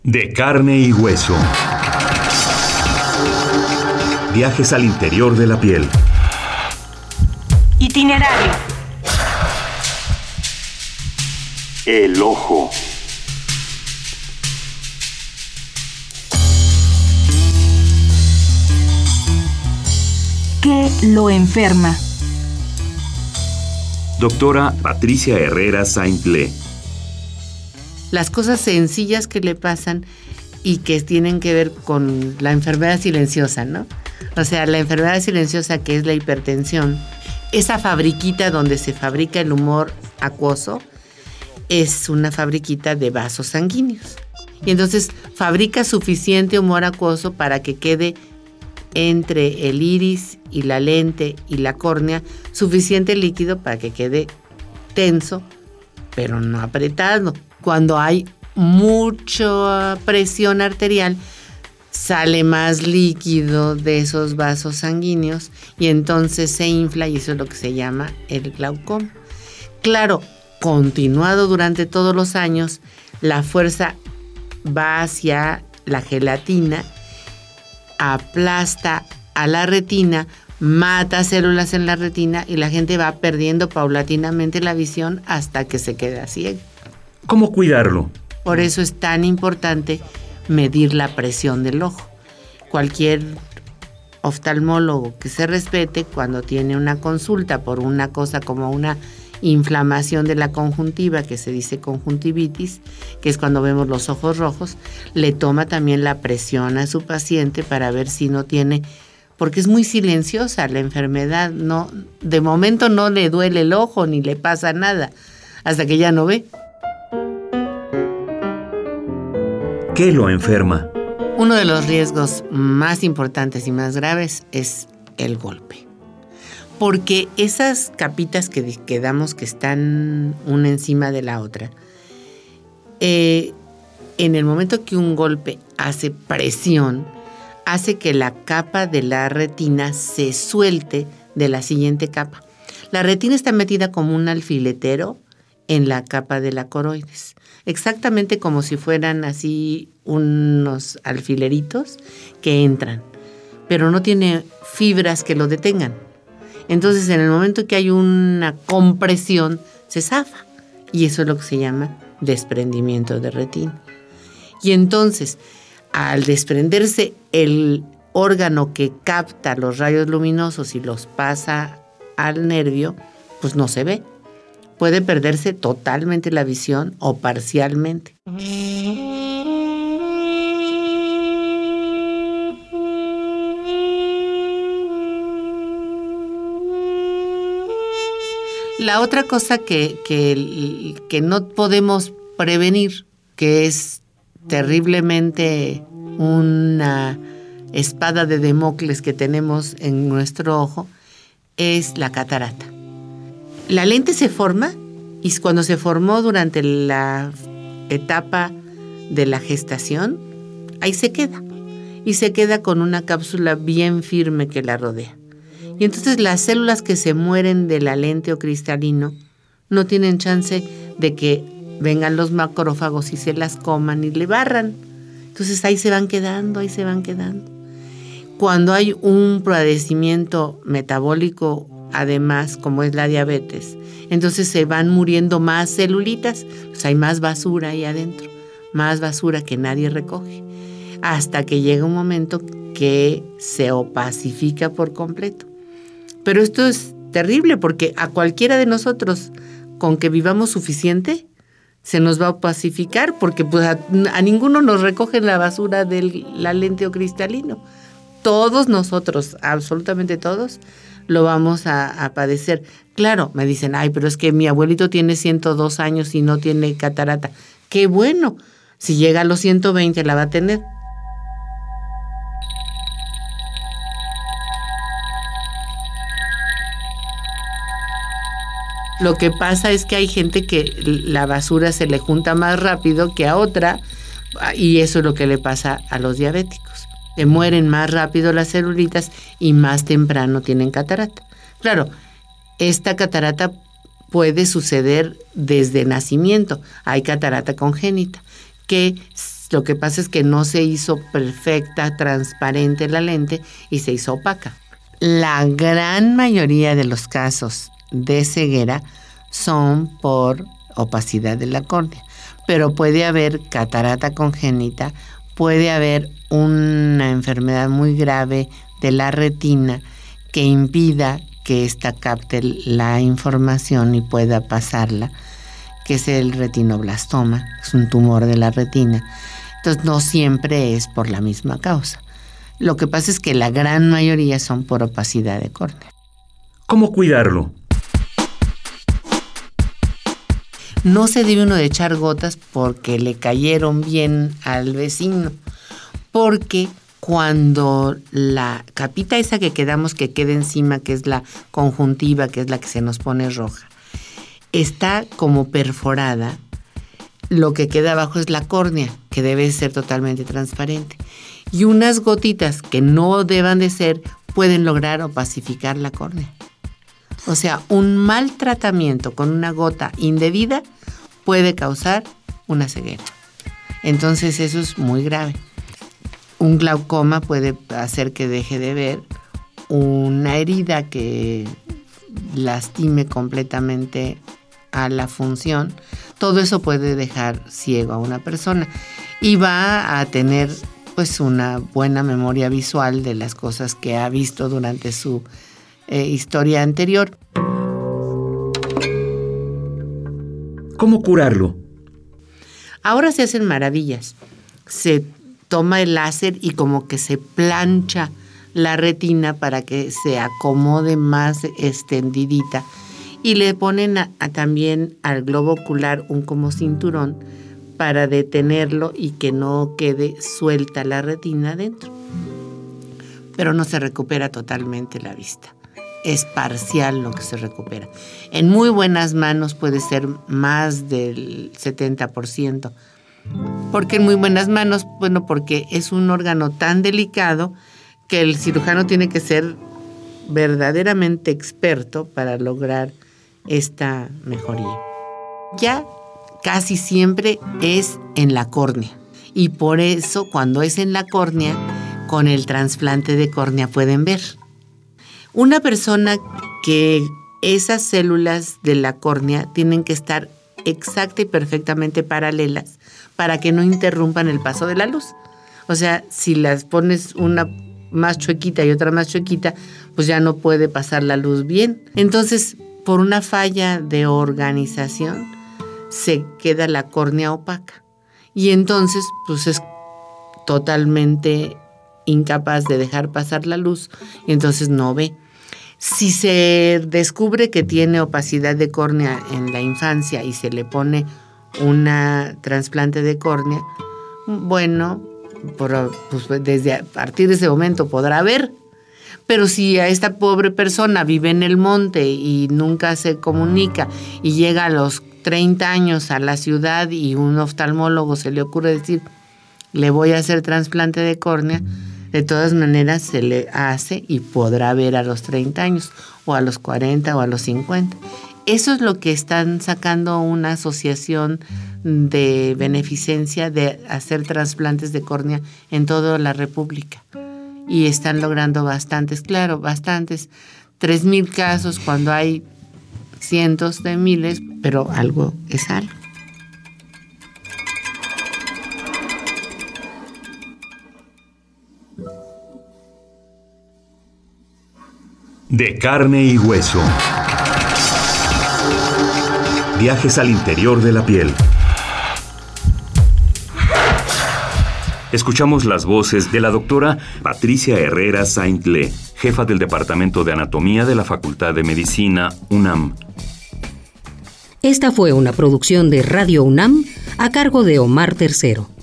De carne y hueso. Viajes al interior de la piel. Itinerario. El ojo. ¿Qué lo enferma? Doctora Patricia Herrera Saintlé. Las cosas sencillas que le pasan y que tienen que ver con la enfermedad silenciosa, ¿no? O sea, la enfermedad silenciosa, que es la hipertensión, esa fabriquita donde se fabrica el humor acuoso, es una fabriquita de vasos sanguíneos. Y entonces fabrica suficiente humor acuoso para que quede entre el iris y la lente y la córnea suficiente líquido para que quede tenso, pero no apretado. Cuando hay mucha presión arterial, sale más líquido de esos vasos sanguíneos y entonces se infla, y eso es lo que se llama el glaucoma. Claro, continuado durante todos los años, la fuerza va hacia la gelatina, aplasta a la retina, mata células en la retina y la gente va perdiendo paulatinamente la visión hasta que se queda ciega. ¿Cómo cuidarlo? Por eso es tan importante medir la presión del ojo. Cualquier oftalmólogo que se respete, cuando tiene una consulta por una cosa como una inflamación de la conjuntiva, que se dice conjuntivitis, que es cuando vemos los ojos rojos, le toma también la presión a su paciente para ver si no tiene, porque es muy silenciosa la enfermedad, no, de momento no le duele el ojo ni le pasa nada, hasta que ya no ve. ¿Qué lo enferma? Uno de los riesgos más importantes y más graves es el golpe. Porque esas capitas que damos, que están una encima de la otra, en el momento que un golpe hace presión, hace que la capa de la retina se suelte de la siguiente capa. La retina está metida como un alfiletero en la capa de la coroides, exactamente como si fueran así unos alfileritos que entran, pero no tiene fibras que lo detengan. Entonces, en el momento que hay una compresión, se zafa, y eso es lo que se llama desprendimiento de retina. Y entonces, al desprenderse el órgano que capta los rayos luminosos y los pasa al nervio, pues no se ve. Puede perderse totalmente la visión o parcialmente. La otra cosa que no podemos prevenir, que es terriblemente una espada de Damocles que tenemos en nuestro ojo, es la catarata. La lente se forma, y cuando se formó durante la etapa de la gestación, ahí se queda. Y se queda con una cápsula bien firme que la rodea. Y entonces las células que se mueren de la lente o cristalino no tienen chance de que vengan los macrófagos y se las coman y le barran. Entonces ahí se van quedando, ahí se van quedando. Cuando hay un padecimiento metabólico, además, como es la diabetes, entonces se van muriendo más celulitas, pues hay más basura ahí adentro, más basura que nadie recoge, hasta que llega un momento que se opacifica por completo. Pero esto es terrible porque a cualquiera de nosotros, con que vivamos suficiente, se nos va a opacificar, porque pues a ninguno nos recogen la basura de la lente o cristalino. Todos nosotros, absolutamente todos, lo vamos a padecer. Claro, me dicen, ay, pero es que mi abuelito tiene 102 años y no tiene catarata. ¡Qué bueno! Si llega a los 120 la va a tener. Lo que pasa es que hay gente que la basura se le junta más rápido que a otra, y eso es lo que le pasa a los diabéticos. Se mueren más rápido las celulitas y más temprano tienen catarata. Claro, esta catarata puede suceder desde nacimiento. Hay catarata congénita, que Lo que pasa es que no se hizo perfecta, transparente la lente y se hizo opaca. La gran mayoría de los casos de ceguera son por opacidad de la córnea, pero puede haber catarata congénita, puede haber una enfermedad muy grave de la retina que impida que ésta capte la información y pueda pasarla, que es el retinoblastoma, es un tumor de la retina. Entonces no siempre es por la misma causa. Lo que pasa es que la gran mayoría son por opacidad de córnea. ¿Cómo cuidarlo? No se debe uno de echar gotas porque le cayeron bien al vecino, porque cuando la capita esa que quedamos que queda encima, que es la conjuntiva, que es la que se nos pone roja, está como perforada, lo que queda abajo es la córnea, que debe ser totalmente transparente. Y unas gotitas que no deban de ser pueden lograr opacificar la córnea. O sea, un mal tratamiento con una gota indebida puede causar una ceguera. Entonces eso es muy grave. Un glaucoma puede hacer que deje de ver, una herida que lastime completamente a la función. Todo eso puede dejar ciego a una persona y va a tener pues una buena memoria visual de las cosas que ha visto durante su historia anterior. ¿Cómo curarlo? Ahora se hacen maravillas. Se toma el láser y como que se plancha la retina para que se acomode más extendidita. Y le ponen también al globo ocular un como cinturón para detenerlo y que no quede suelta la retina adentro. Pero no se recupera totalmente la vista. Es parcial lo que se recupera. En muy buenas manos puede ser más del 70%. ¿Por qué en muy buenas manos? Bueno, porque es un órgano tan delicado que el cirujano tiene que ser verdaderamente experto para lograr esta mejoría. Ya casi siempre es en la córnea y por eso cuando es en la córnea, con el trasplante de córnea pueden ver. Una persona que esas células de la córnea tienen que estar exacta y perfectamente paralelas para que no interrumpan el paso de la luz. O sea, si las pones una más chuequita y otra más chuequita, pues ya no puede pasar la luz bien. Entonces, por una falla de organización, se queda la córnea opaca. Y entonces, pues es totalmente incapaz de dejar pasar la luz y entonces no ve. Si se descubre que tiene opacidad de córnea en la infancia y se le pone una trasplante de córnea, bueno, pues desde a partir de ese momento podrá ver. Pero si a esta pobre persona vive en el monte y nunca se comunica y llega a los 30 años a la ciudad y un oftalmólogo se le ocurre decir, le voy a hacer trasplante de córnea, de todas maneras se le hace y podrá ver a los 30 años o a los 40 o a los 50. Eso es lo que están sacando una asociación de beneficencia de hacer trasplantes de córnea en toda la República. Y están logrando bastantes, 3,000 casos cuando hay cientos de miles, pero algo es algo. De carne y hueso. Viajes al interior de la piel. Escuchamos las voces de la doctora Patricia Herrera Saintlé, jefa del Departamento de Anatomía de la Facultad de Medicina, UNAM. Esta fue una producción de Radio UNAM a cargo de Omar Tercero.